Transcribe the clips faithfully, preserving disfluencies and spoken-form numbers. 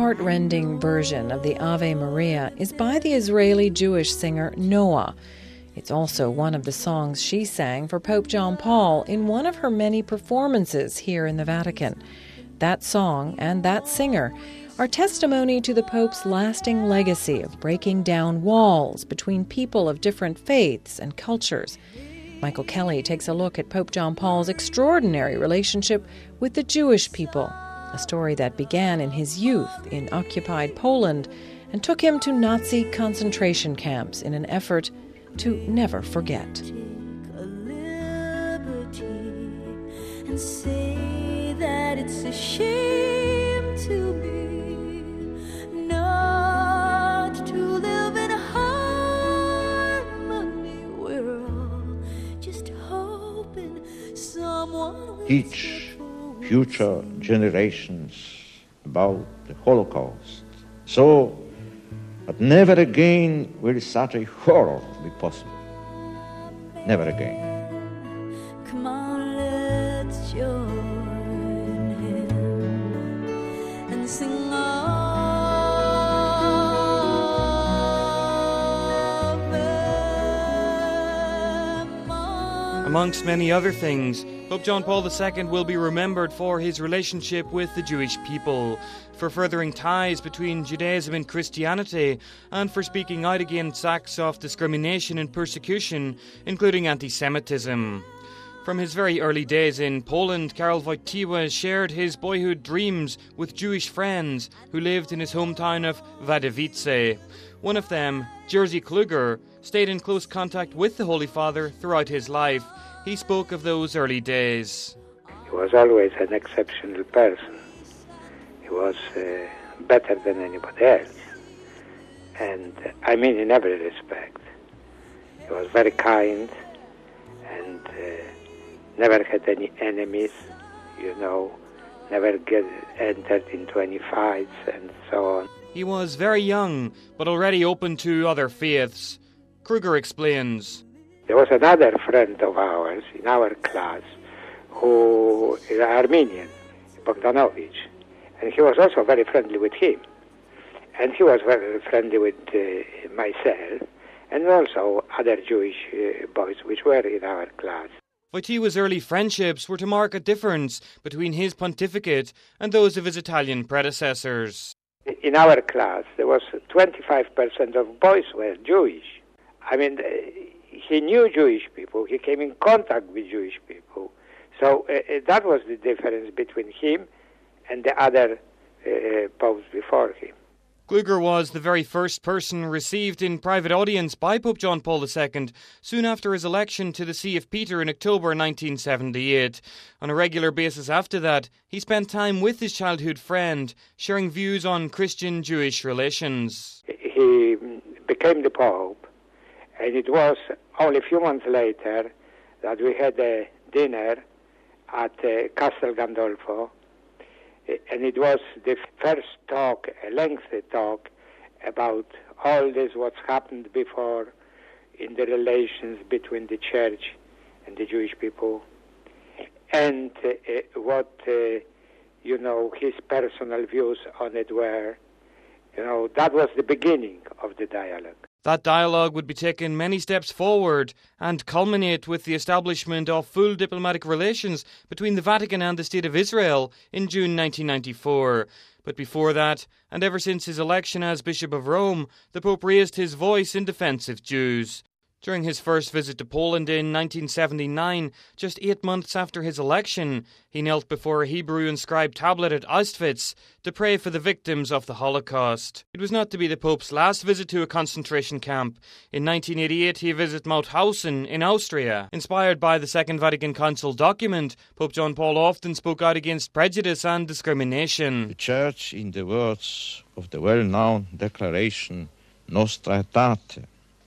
heart-rending version of the Ave Maria is by the Israeli Jewish singer Noah. It's also one of the songs she sang for Pope John Paul in one of her many performances here in the Vatican. That song and that singer are testimony to the Pope's lasting legacy of breaking down walls between people of different faiths and cultures. Michael Kelly takes a look at Pope John Paul's extraordinary relationship with the Jewish people, a story that began in his youth in occupied Poland and took him to Nazi concentration camps in an effort to never forget. Take a liberty and say that it's a shame to me not to live in harmony. We're all just hoping someone will teach future generations about the Holocaust, so that never again will such a horror be possible. Never again. Come on, let's join him and sing Ave. Amongst many other things, Pope John Paul the Second will be remembered for his relationship with the Jewish people, for furthering ties between Judaism and Christianity, and for speaking out against acts of discrimination and persecution, including anti-Semitism. From his very early days in Poland, Karol Wojtyła shared his boyhood dreams with Jewish friends who lived in his hometown of Wadowice. One of them, Jerzy Kluger, stayed in close contact with the Holy Father throughout his life. He spoke of those early days. He was always an exceptional person. He was uh, better than anybody else. And uh, I mean in every respect. He was very kind and uh, never had any enemies, you know, never get entered into any fights and so on. He was very young, but already open to other faiths. Kruger explains. There was another friend of ours in our class who is Armenian, Bogdanovich, and he was also very friendly with him. And he was very friendly with uh, myself and also other Jewish uh, boys which were in our class. Wojtyła's early friendships were to mark a difference between his pontificate and those of his Italian predecessors. In our class, there was twenty-five percent of boys were Jewish. I mean, he knew Jewish people, he came in contact with Jewish people. So uh, that was the difference between him and the other uh, popes before him. Kluger was the very first person received in private audience by Pope John Paul the Second soon after his election to the See of Peter in October nineteen seventy-eight. On a regular basis after that, he spent time with his childhood friend, sharing views on Christian-Jewish relations. He became the Pope, and it was only a few months later that we had a dinner at uh, Castel Gandolfo. And it was the first talk, a lengthy talk, about all this, what's happened before in the relations between the Church and the Jewish people, and uh, what, uh, you know, his personal views on it were. You know, that was the beginning of the dialogue. That dialogue would be taken many steps forward and culminate with the establishment of full diplomatic relations between the Vatican and the State of Israel in June nineteen ninety-four. But before that, and ever since his election as Bishop of Rome, the Pope raised his voice in defence of Jews. During his first visit to Poland in nineteen seventy-nine, just eight months after his election, he knelt before a Hebrew-inscribed tablet at Auschwitz to pray for the victims of the Holocaust. It was not to be the Pope's last visit to a concentration camp. In nineteen eighty-eight, he visited Mauthausen in Austria. Inspired by the Second Vatican Council document, Pope John Paul often spoke out against prejudice and discrimination. The Church, in the words of the well-known declaration Nostra Aetate,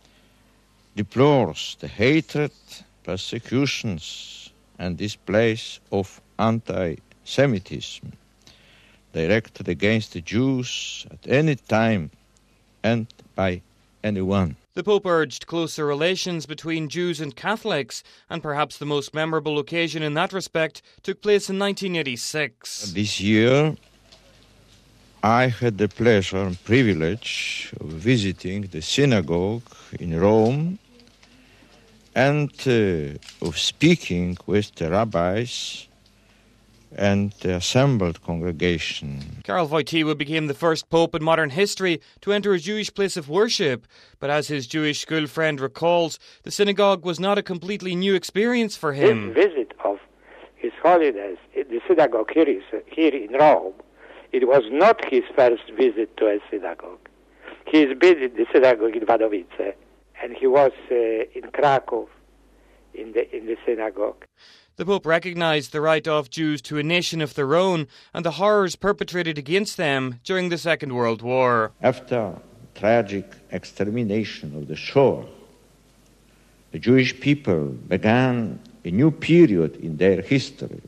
deplores the hatred, persecutions, and displays of anti-Semitism directed against the Jews at any time and by anyone. The Pope urged closer relations between Jews and Catholics, and perhaps the most memorable occasion in that respect took place in nineteen eighty-six. This year, I had the pleasure and privilege of visiting the synagogue in Rome and uh, of speaking with the rabbis and the assembled congregation. Karol Wojtyła became the first pope in modern history to enter a Jewish place of worship, but as his Jewish school friend recalls, the synagogue was not a completely new experience for him. This visit of His Holiness in the synagogue here, is, here in Rome, it was not his first visit to a synagogue. He's been in the synagogue in Wadowice, and he was uh, in Krakow in the in the synagogue. The Pope recognised the right of Jews to a nation of their own and the horrors perpetrated against them during the Second World War. After tragic extermination of the Shoah, the Jewish people began a new period in their history.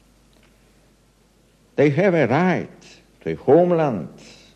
They have a right to a homeland,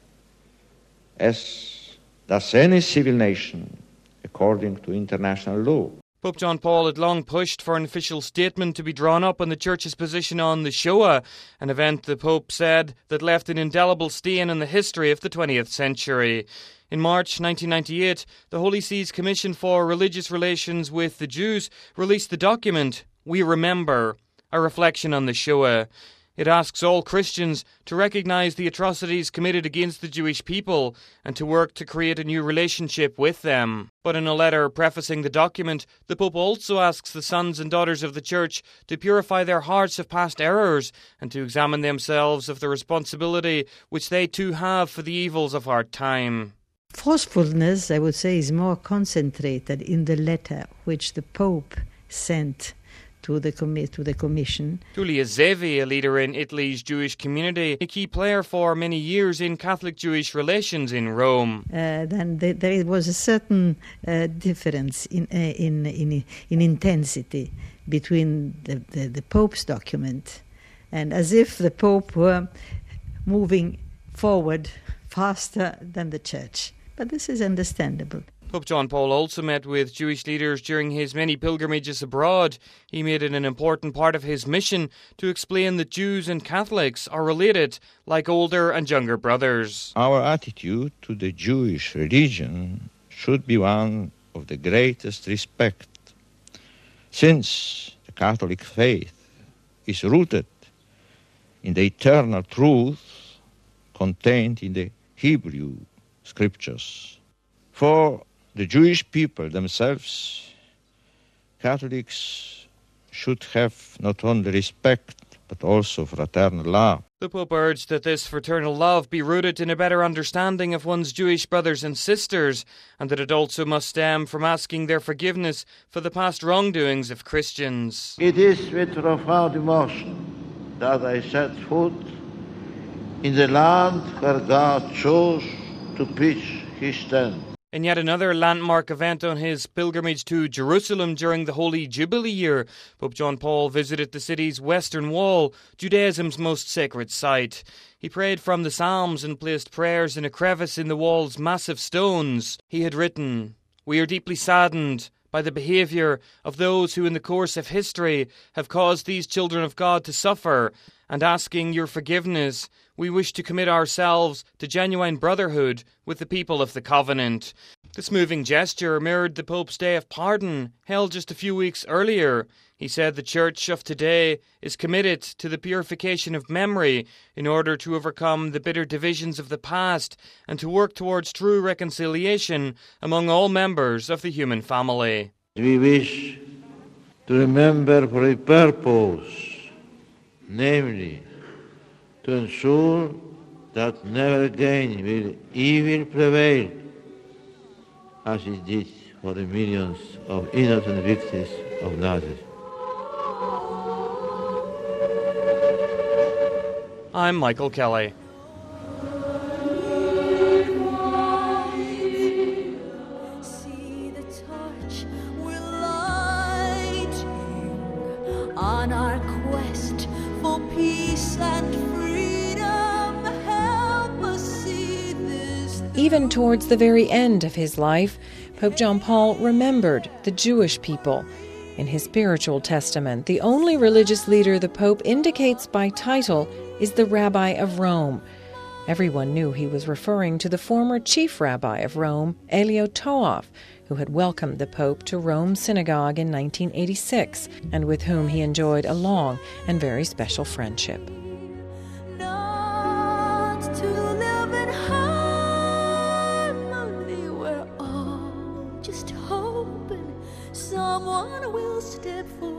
as does any civil nation, according to international law. Pope John Paul had long pushed for an official statement to be drawn up on the Church's position on the Shoah, an event the Pope said that left an indelible stain in the history of the twentieth century. In March nineteen ninety-eight, the Holy See's Commission for Religious Relations with the Jews released the document, We Remember, a reflection on the Shoah. It asks all Christians to recognise the atrocities committed against the Jewish people and to work to create a new relationship with them. But in a letter prefacing the document, the Pope also asks the sons and daughters of the Church to purify their hearts of past errors and to examine themselves of the responsibility which they too have for the evils of our time. Forcefulness, I would say, is more concentrated in the letter which the Pope sent to the, com- to the Commission. Giulia Zevi, a leader in Italy's Jewish community, a key player for many years in Catholic-Jewish relations in Rome. Uh, then the, there was a certain uh, difference in, uh, in, in, in intensity between the, the, the Pope's document, and as if the Pope were moving forward faster than the Church. But this is understandable. Pope John Paul also met with Jewish leaders during his many pilgrimages abroad. He made it an important part of his mission to explain that Jews and Catholics are related, like older and younger brothers. Our attitude to the Jewish religion should be one of the greatest respect, since the Catholic faith is rooted in the eternal truth contained in the Hebrew Scriptures. For the Jewish people themselves, Catholics should have not only respect but also fraternal love. The Pope urged that this fraternal love be rooted in a better understanding of one's Jewish brothers and sisters, and that it also must stem from asking their forgiveness for the past wrongdoings of Christians. It is with profound emotion that I set foot in the land where God chose to pitch his tent. In yet another landmark event on his pilgrimage to Jerusalem during the Holy Jubilee year, Pope John Paul visited the city's Western Wall, Judaism's most sacred site. He prayed from the Psalms and placed prayers in a crevice in the wall's massive stones. He had written, "We are deeply saddened by the behaviour of those who in the course of history have caused these children of God to suffer, and asking your forgiveness, we wish to commit ourselves to genuine brotherhood with the people of the covenant." This moving gesture mirrored the Pope's Day of Pardon, held just a few weeks earlier. He said the Church of today is committed to the purification of memory in order to overcome the bitter divisions of the past and to work towards true reconciliation among all members of the human family. We wish to remember for a purpose, namely, to ensure that never again will evil prevail, as it did for the millions of innocent victims of Nazis. I'm Michael Kelly. See the torch we're lighting on our quest for peace and freedom. Help us see this. Even towards the very end of his life, Pope John Paul remembered the Jewish people. In his spiritual testament, the only religious leader the Pope indicates by title is the Rabbi of Rome. Everyone knew he was referring to the former chief rabbi of Rome, Elio Toaff, who had welcomed the Pope to Rome's synagogue in nineteen eighty-six, and with whom he enjoyed a long and very special friendship. Not to live in harmony, we're all just hoping someone will step forward.